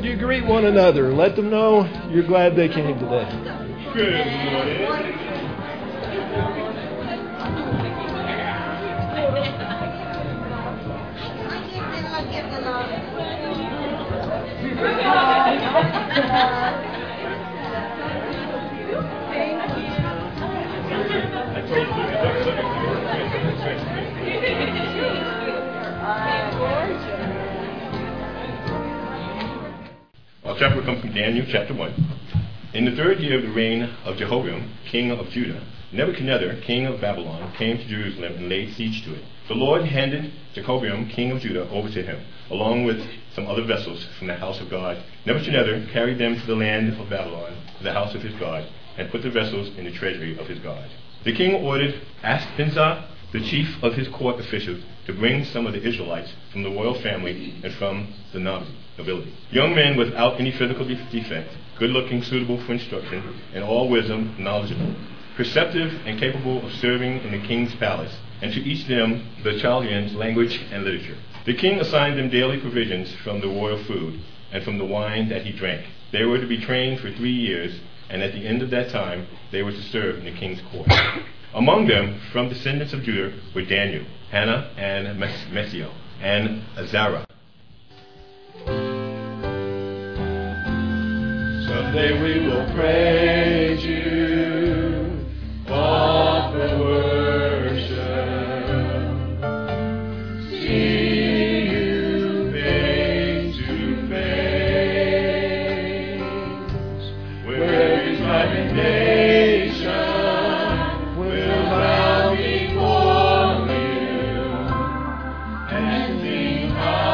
would you greet one another? Let them know you're glad they came today. Good morning. Our chapter will come from Daniel chapter 1. In the 3rd year of the reign of Jehoram, king of Judah, Nebuchadnezzar, king of Babylon, came to Jerusalem and laid siege to it. The Lord handed Jehoram, king of Judah, over to him, along with some other vessels from the house of God. Nebuchadnezzar carried them to the land of Babylon, to the house of his God, and put the vessels in the treasury of his God. The king ordered Ashpenazar, the chief of his court officials, to bring some of the Israelites from the royal family and from the nobility. Young men without any physical defect, good-looking, suitable for instruction, and all wisdom, knowledgeable, perceptive, and capable of serving in the king's palace, and to each them the Chaldeans' language and literature. The king assigned them daily provisions from the royal food and from the wine that he drank. They were to be trained for 3 years, and at the end of that time they were to serve in the king's court. Among them, from descendants of Judah, were Daniel, Hannah, and Messiel, and Azariah. Someday we will praise you, offer worship, see you face to face, where His mighty nation will bow before you and sing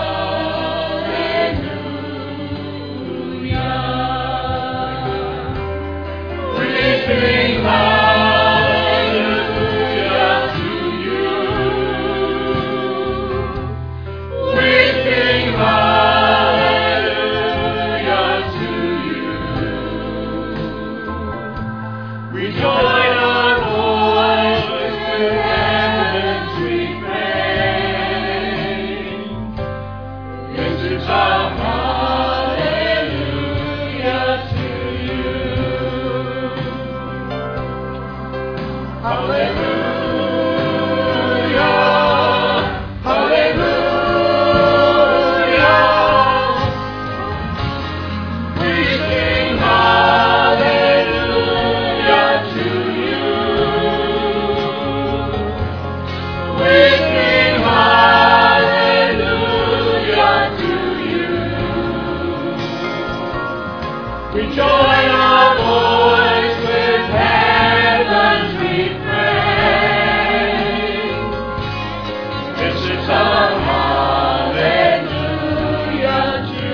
Sing hallelujah to you. We sing hallelujah to you. We join our voices with heaven's refrain. This is our hallelujah to you. Hallelujah, hallelujah. We sing hallelujah to you. We sing hallelujah to you. We join our voice with heaven's refrain. This is our hallelujah to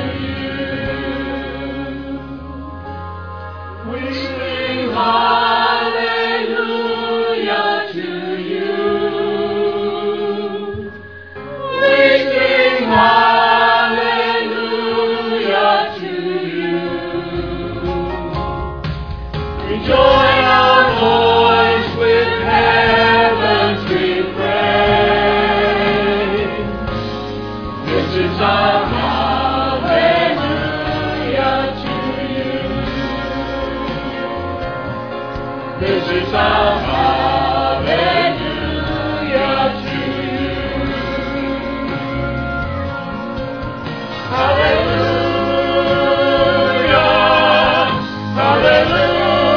you. We sing hallelujah to you. We sing hallelujah to you. We join our voice with heaven's refrain. This is our hallelujah to you. This is our hallelujah to you. Hallelujah, hallelujah.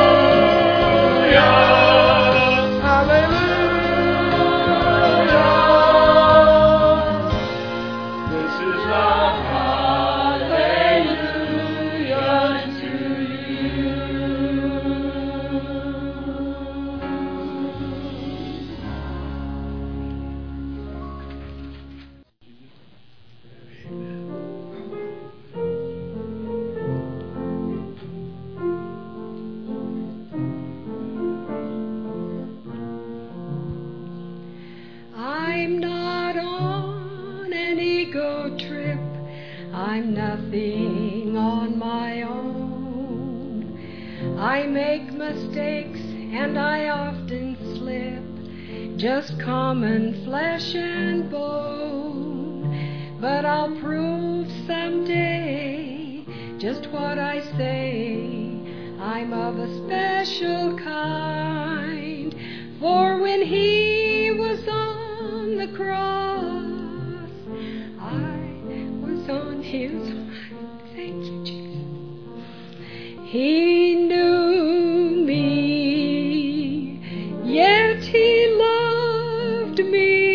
I'm not on an ego trip. I'm nothing on my own. I make mistakes and I often slip. Just common flesh and bone. But I'll prove someday just what I say. I'm of a special kind. For when He was on the cross, I was on His mind. Thank you, Jesus. He knew me, yet He loved me.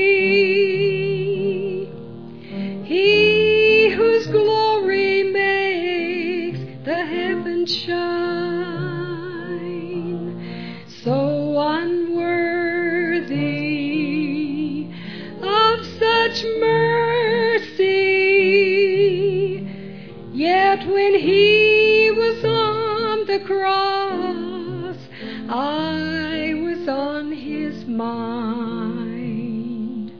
He whose glory makes the heavens shine, so unworthy of such mercy, yet when He was on the cross, I was on His mind.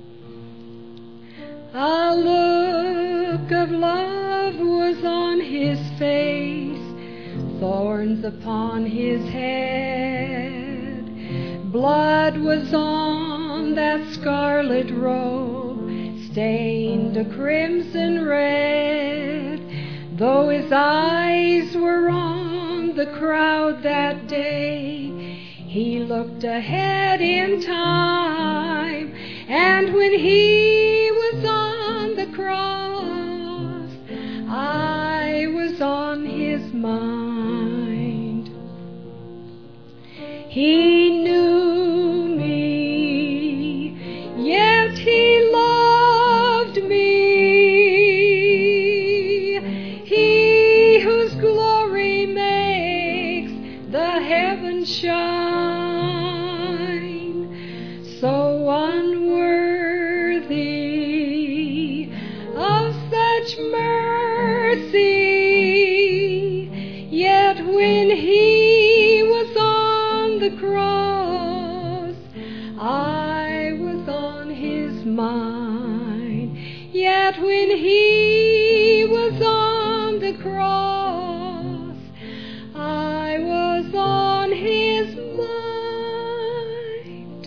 A look of love was on His face, thorns upon His head, blood was on that scarlet robe, stained a crimson red. Though His eyes were on the crowd that day, He looked ahead in time, and when He was on the cross, I was on His mind. He knew me, yet He loved me. He whose glory makes the heavens shine, so unworthy of such mercy, yet when He was on the cross, I was on His mind. Yet when He was on the cross, I was on His mind.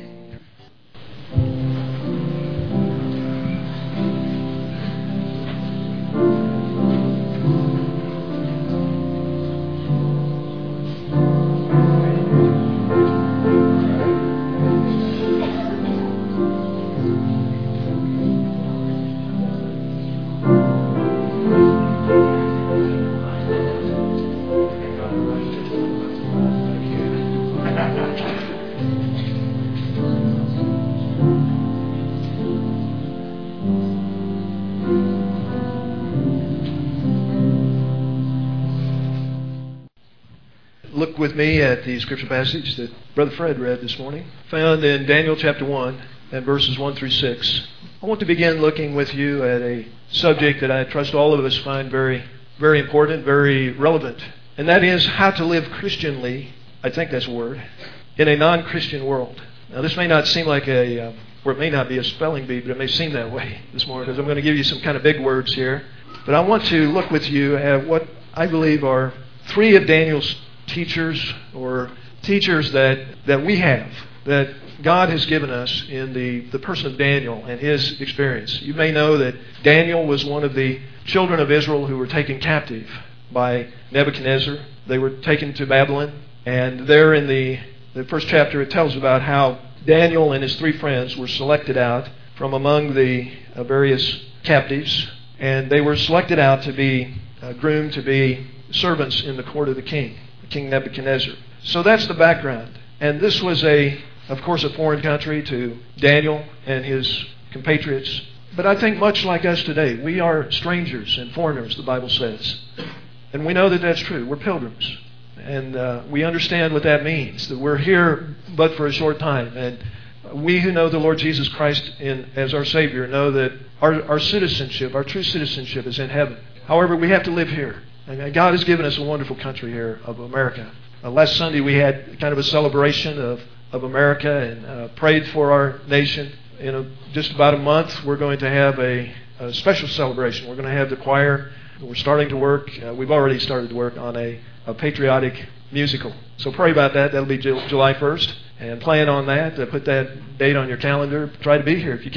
Look with me at the scripture passage that Brother Fred read this morning, found in Daniel chapter 1 and verses 1 through 6. I want to begin looking with you at a subject that I trust all of us find very, very important, very relevant, and that is how to live Christianly, I think that's a word, in a non-Christian world. Now this may not seem like or it may not be a spelling bee, but it may seem that way this morning because I'm going to give you some kind of big words here. But I want to look with you at what I believe are three of Daniel's teachers or teachers that we have, that God has given us in the person of Daniel and his experience. You may know that Daniel was one of the children of Israel who were taken captive by Nebuchadnezzar. They were taken to Babylon, and there in the first chapter it tells about how Daniel and his three friends were selected out from among the various captives, and they were selected out to be groomed to be servants in the court of the king, King Nebuchadnezzar. So that's the background. And this was of course, a foreign country to Daniel and his compatriots. But I think much like us today, we are strangers and foreigners, the Bible says. And we know that that's true. We're pilgrims. And we understand what that means, that we're here but for a short time. And we who know the Lord Jesus Christ as our Savior know that our citizenship, our true citizenship is in heaven. However, we have to live here. And God has given us a wonderful country here of America. Last Sunday we had kind of a celebration of America and prayed for our nation. In just about a month we're going to have a special celebration. We're going to have the choir. We're starting to work. We've already started to work on a patriotic musical. So pray about that. That'll be July 1st. And plan on that. Put that date on your calendar. Try to be here if you can.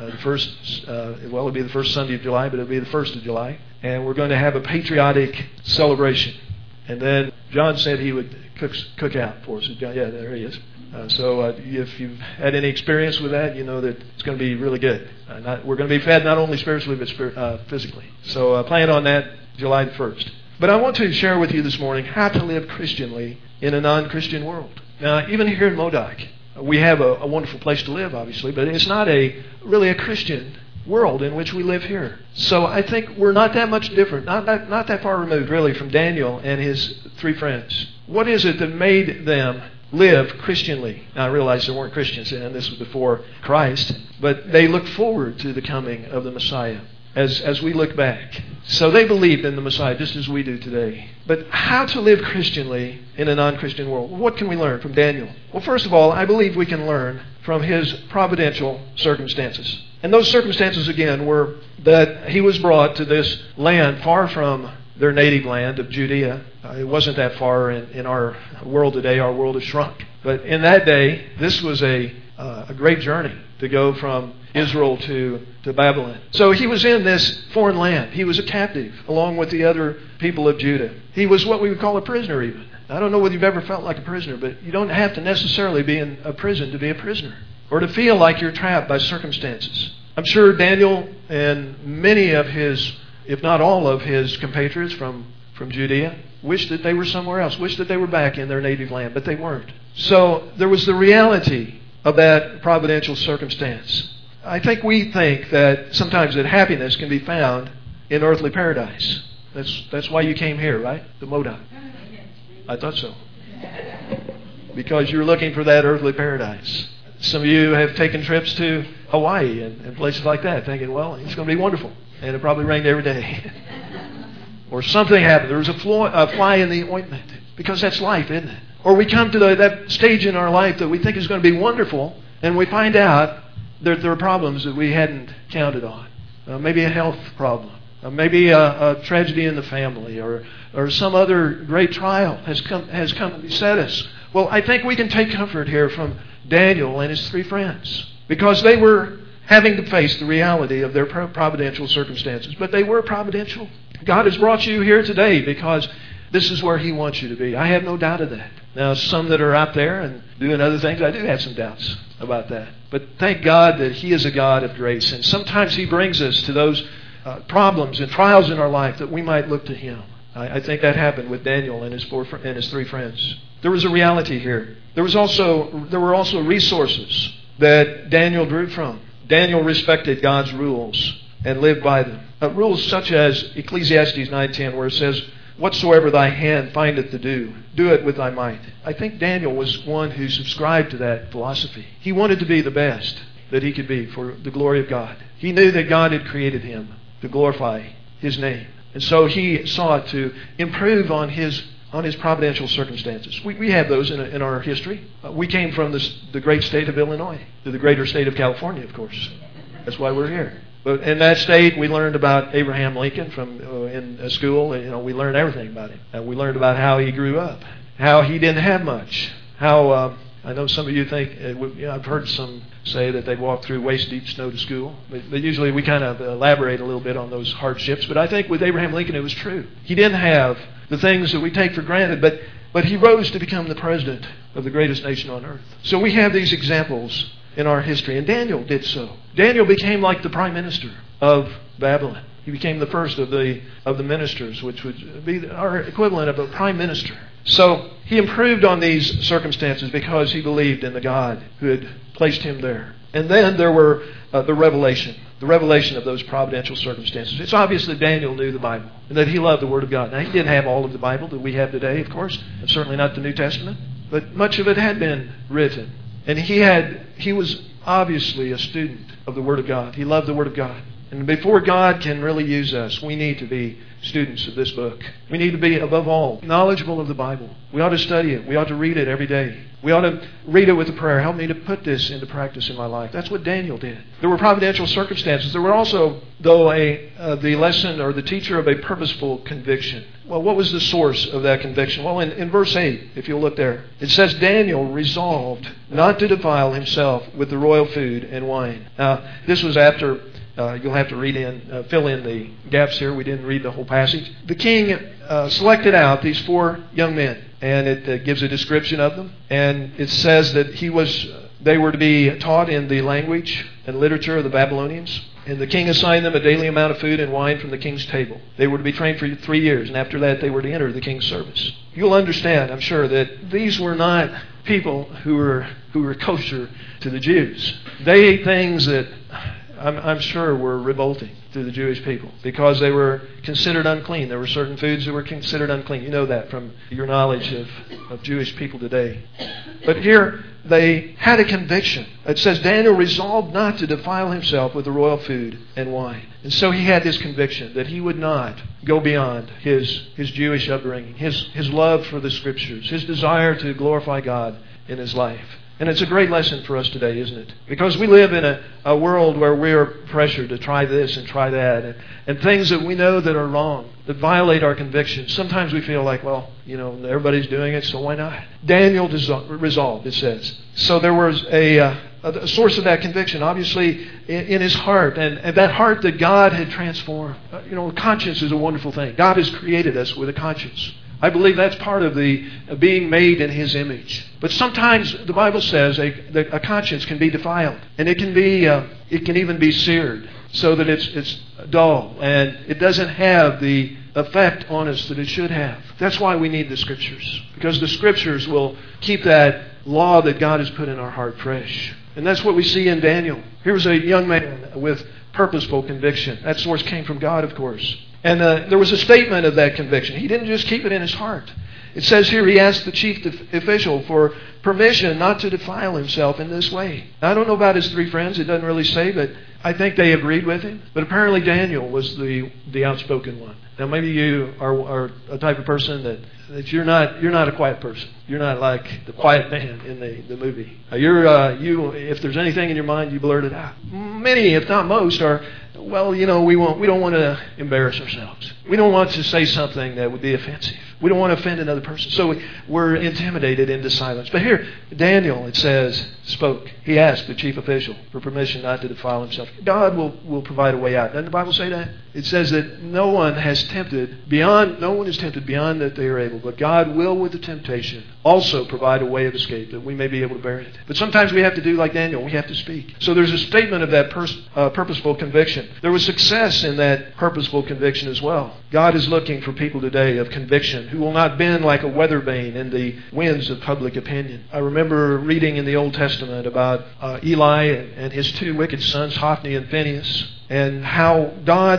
It'll be the first Sunday of July, but it'll be the 1st of July. And we're going to have a patriotic celebration. And then John said he would cook out for us. Yeah, there he is. So if you've had any experience with that, you know that it's going to be really good. We're going to be fed not only spiritually, but physically. So plan on that July the 1st. But I want to share with you this morning how to live Christianly in a non-Christian world. Now, even here in Modoc, we have a wonderful place to live, obviously, but it's not really a Christian world in which we live here. So I think we're not that much different, not that far removed, really, from Daniel and his 3 friends. What is it that made them live Christianly? Now, I realize there weren't Christians then. This was before Christ. But they looked forward to the coming of the Messiah as we look back. So they believed in the Messiah just as we do today. But how to live Christianly in a non-Christian world? What can we learn from Daniel? Well, first of all, I believe we can learn from his providential circumstances. And those circumstances, again, were that he was brought to this land far from their native land of Judea. It wasn't that far in our world today. Our world has shrunk. But in that day, this was a great journey to go from Israel to Babylon. So he was in this foreign land. He was a captive along with the other people of Judah. He was what we would call a prisoner even. I don't know whether you've ever felt like a prisoner, but you don't have to necessarily be in a prison to be a prisoner or to feel like you're trapped by circumstances. I'm sure Daniel and many of his, if not all of his compatriots from Judea, wished that they were somewhere else, wished that they were back in their native land, but they weren't. So there was the reality of that providential circumstance. I think we think that sometimes that happiness can be found in earthly paradise. That's why you came here, right? The Modoc. I thought so. Because you're looking for that earthly paradise. Some of you have taken trips to Hawaii and places like that, thinking, well, it's going to be wonderful. And it probably rained every day. Or something happened. There was a fly in the ointment. Because that's life, isn't it? Or we come to that stage in our life that we think is going to be wonderful, and we find out that there are problems that we hadn't counted on. Maybe a health problem. Maybe a tragedy in the family, or some other great trial has come to beset us. Well, I think we can take comfort here from Daniel and his 3 friends, because they were having to face the reality of their providential circumstances. But they were providential. God has brought you here today because this is where He wants you to be. I have no doubt of that. Now, some that are out there and doing other things, I do have some doubts about that. But thank God that He is a God of grace. And sometimes He brings us to those problems and trials in our life that we might look to Him. I think that happened with Daniel and his 3 friends. There was a reality here. There were also resources that Daniel drew from. Daniel respected God's rules and lived by them. Rules such as Ecclesiastes 9:10, where it says, "Whatsoever thy hand findeth to do, do it with thy might." I think Daniel was one who subscribed to that philosophy. He wanted to be the best that he could be for the glory of God. He knew that God had created him to glorify His name. And so he sought to improve on his providential circumstances. We have those in our history. We came from the great state of Illinois to the greater state of California, of course. That's why we're here. But in that state, we learned about Abraham Lincoln in school. We learned everything about him. We learned about how he grew up, how he didn't have much, how I know some of you think, I've heard some say that they walked through waist-deep snow to school. But usually we kind of elaborate a little bit on those hardships. But I think with Abraham Lincoln it was true. He didn't have the things that we take for granted, but he rose to become the president of the greatest nation on earth. So we have these examples in our history, and Daniel did so. Daniel became like the prime minister of Babylon. He became the first of the ministers, which would be our equivalent of a prime minister. So he improved on these circumstances because he believed in the God who had placed him there. And then there were the revelation of those providential circumstances. It's obvious that Daniel knew the Bible and that he loved the Word of God. Now, he didn't have all of the Bible that we have today, of course, and certainly not the New Testament, but much of it had been written. And he was obviously a student of the Word of God. He loved the Word of God. And before God can really use us, we need to be students of this book. We need to be, above all, knowledgeable of the Bible. We ought to study it. We ought to read it every day. We ought to read it with a prayer. Help me to put this into practice in my life. That's what Daniel did. There were providential circumstances. There were also, though, the lesson or the teacher of a purposeful conviction. Well, what was the source of that conviction? Well, in verse 8, if you'll look there, it says, Daniel resolved not to defile himself with the royal food and wine. Now, this was after... you'll have to fill in the gaps here. We didn't read the whole passage. The king selected out these 4 young men, and it gives a description of them. And it says that they were to be taught in the language and literature of the Babylonians. And the king assigned them a daily amount of food and wine from the king's table. They were to be trained for 3 years, and after that they were to enter the king's service. You'll understand, I'm sure, that these were not people who were kosher to the Jews. They ate things that I'm sure were revolting to the Jewish people because they were considered unclean. There were certain foods that were considered unclean. You know that from your knowledge of Jewish people today. But here they had a conviction. It says Daniel resolved not to defile himself with the royal food and wine. And so he had this conviction that he would not go beyond his Jewish upbringing, his love for the Scriptures, his desire to glorify God in his life. And it's a great lesson for us today, isn't it? Because we live in a world where we're pressured to try this and try that, and things that we know that are wrong, that violate our convictions. Sometimes we feel like, well, everybody's doing it, so why not? Daniel resolved, it says. So there was a source of that conviction, obviously, in his heart, and that heart that God had transformed. Conscience is a wonderful thing. God has created us with a conscience. I believe that's part of the being made in His image. But sometimes the Bible says a conscience can be defiled, and it can even be seared, so that it's dull and it doesn't have the effect on us that it should have. That's why we need the Scriptures, because the Scriptures will keep that law that God has put in our heart fresh. And that's what we see in Daniel. Here was a young man with purposeful conviction. That source came from God, of course. And there was a statement of that conviction. He didn't just keep it in his heart. It says here he asked the chief official for permission not to defile himself in this way. Now, I don't know about his 3 friends. It doesn't really say, but I think they agreed with him. But apparently Daniel was the outspoken one. Now, maybe you are a type of person that you're not a quiet person. You're not like the quiet man in the movie. If there's anything in your mind, you blurt it out. Many, if not most, are, well, we don't want to embarrass ourselves. We don't want to say something that would be offensive. We don't want to offend another person. So we're intimidated into silence. But here, Daniel, it says, spoke. He asked the chief official for permission not to defile himself. God will provide a way out. Doesn't the Bible say that? It says that no one is tempted beyond that they are able. But God will, with the temptation, also provide a way of escape that we may be able to bear it. But sometimes we have to do like Daniel. We have to speak. So there's a statement of that purposeful conviction. There was success in that purposeful conviction as well. God is looking for people today of conviction who will not bend like a weather vane in the winds of public opinion. I remember reading in the Old Testament about Eli and his 2 wicked sons, Hophni and Phinehas, and how God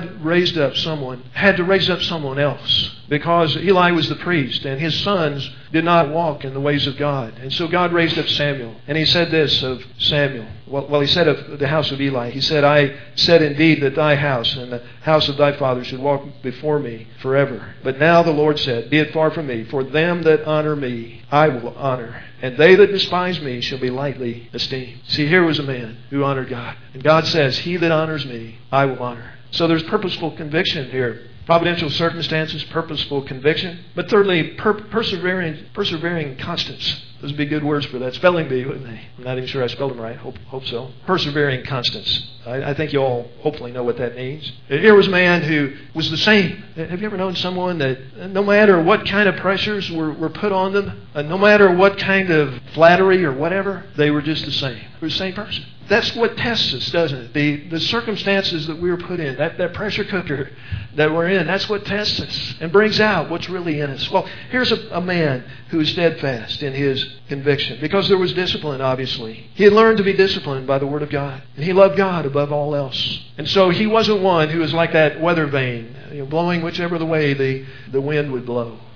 had to raise up someone else, because Eli was the priest and his sons did not walk in the ways of God. And so God raised up Samuel. And he said this of Samuel. Well, he said of the house of Eli, he said, I said indeed that thy house and the house of thy father should walk before me forever. But now the Lord said, be it far from me, for them that honor me I will honor, and they that despise me shall be lightly esteemed. See, here was a man who honored God. And God says, he that honors me I will honor. So there's purposeful conviction here. Providential circumstances, purposeful conviction. But thirdly, persevering constance. Those would be good words for that. Spelling bee, wouldn't they? I'm not even sure I spelled them right. Hope so. Persevering constance. I think you all hopefully know what that means. Here was a man who was the same. Have you ever known someone that no matter what kind of pressures were put on them, no matter what kind of flattery or whatever, they were just the same. They were the same person. That's what tests us, doesn't it? The circumstances that we were put in, that pressure cooker that we're in, that's what tests us and brings out what's really in us. Well, here's a man who is steadfast in his conviction, because there was discipline, obviously. He had learned to be disciplined by the Word of God, and he loved God above all else. And so he wasn't one who was like that weather vane, blowing whichever the way the wind would blow.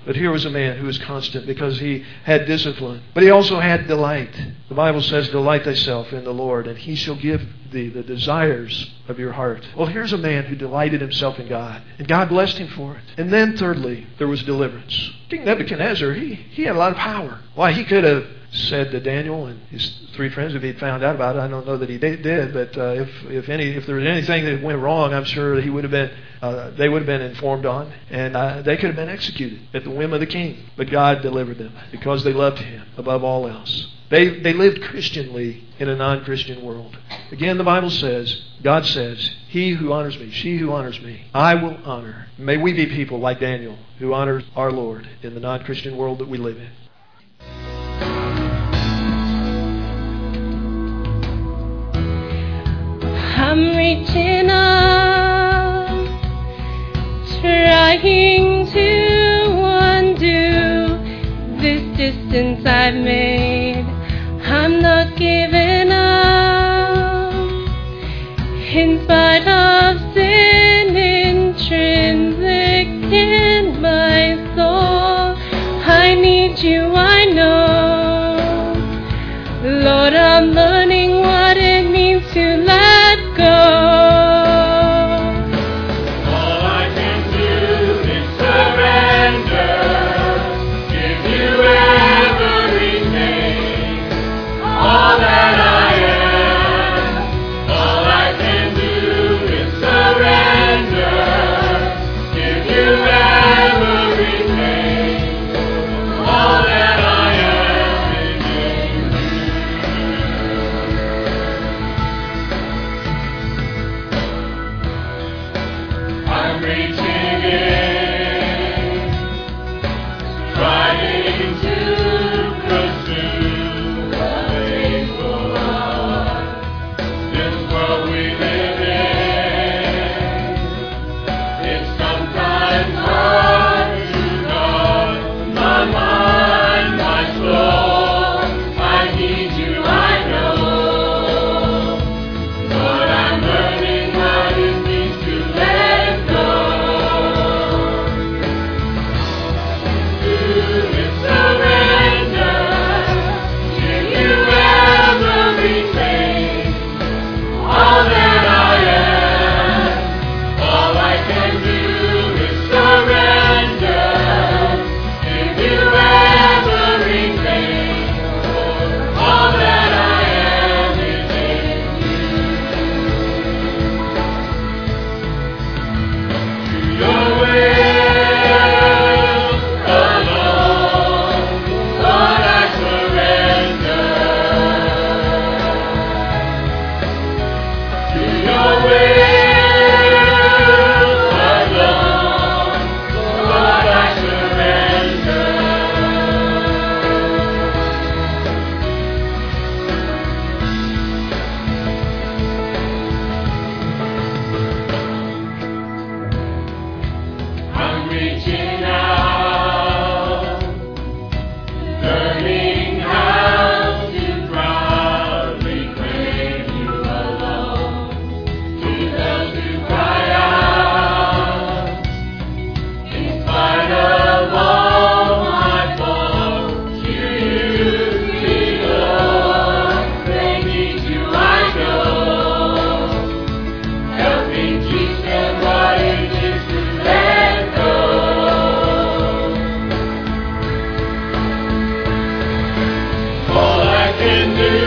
But here was a man who was constant because he had discipline. But he also had delight. The Bible says, delight thyself in the Lord, and he shall give thee the desires of your heart. Well, here's a man who delighted himself in God, and God blessed him for it. And then thirdly, there was deliverance. King Nebuchadnezzar, he had a lot of power. Why, he could have said to Daniel and his three friends, if he'd found out about it, I don't know that he did, but if there was anything that went wrong, I'm sure that they would have been informed on, and they could have been executed at the whim of the king. But God delivered them because they loved him above all else. They lived Christianly in a non-Christian world. Again, the Bible says, God says, he who honors me, she who honors me, I will honor. May we be people like Daniel who honors our Lord in the non-Christian world that we live in. I'm reaching up, trying to undo this distance I've made. I'm not giving up, in spite of sin intrinsic in my soul. I need you, I know. Lord, I'm learning what it means to let go. All I can do is surrender, give you everything, all that I am. All I can do is surrender, give you everything, all that I am in you. I'm reaching in, trying to pursue a faithful one. This world we live in, it's sometimes hard to guard my mind, my soul. I need you, I know. But I'm learning what it means to let go. Do is surrender, give you everything, all that I am. All I can do is surrender, give you everything, all that I am is in you. To your will alone, Lord, I surrender. To your will alone, Lord, I surrender. I'm reaching out, learning how to proudly claim you alone, to those who cry out, in spite of all my faults, you belong. They need you, I know. Help me teach them what it is to let go. All I can do